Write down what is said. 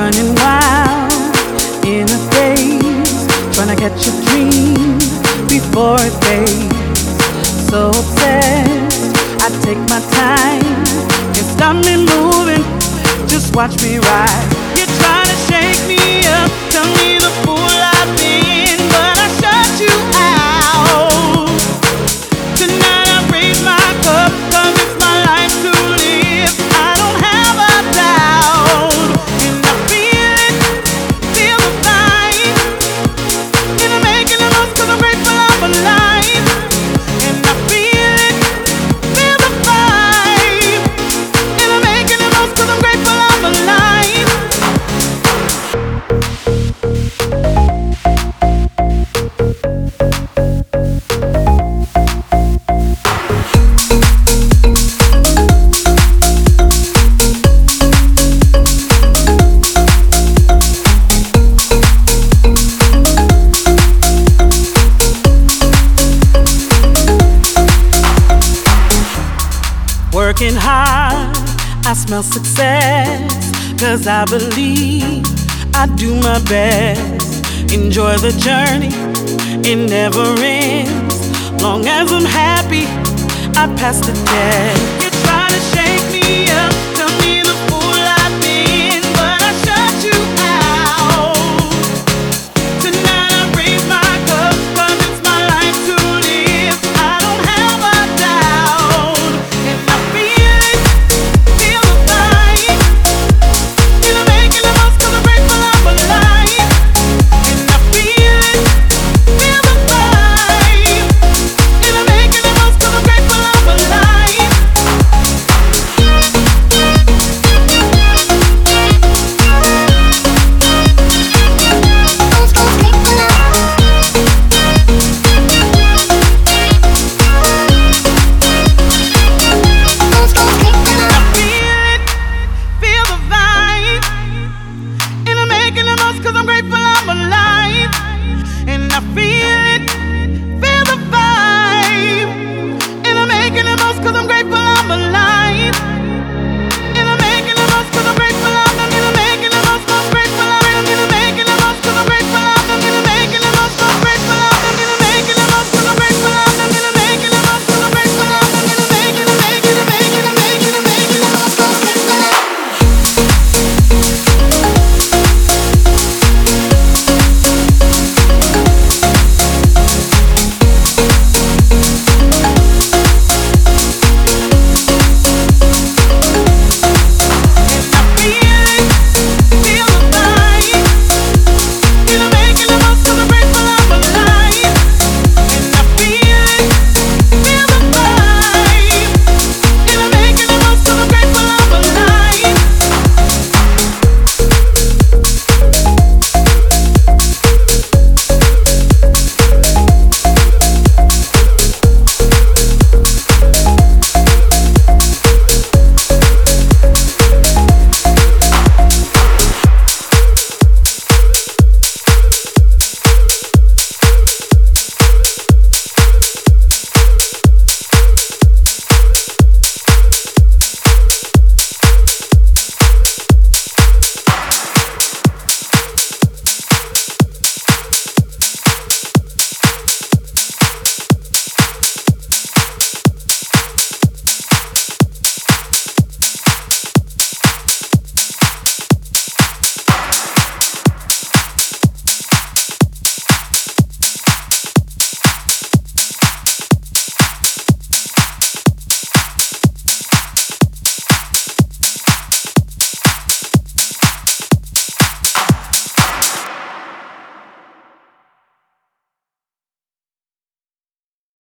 running wild in a daze, trying to catch a dream before it fades. So obsessed, I take my time, can't stop me moving, just watch me ride. You're trying to shake me up, tell me the fool I've been, but I shut you out. Tonight I raise my cup, 'cause it's my life to live, I don't have a doubt. And I feel it, feel the vibe, and I'm making the most 'cause I'm grateful I'm alive. And I feel it, feel the vibe, and I'm making the most 'cause I'm grateful I'm alive. Working hard, I smell success, 'cause I believe I do my best. Enjoy the journey, it never ends. Long as I'm happy, I pass the test. You're trying to shake me up, tell me the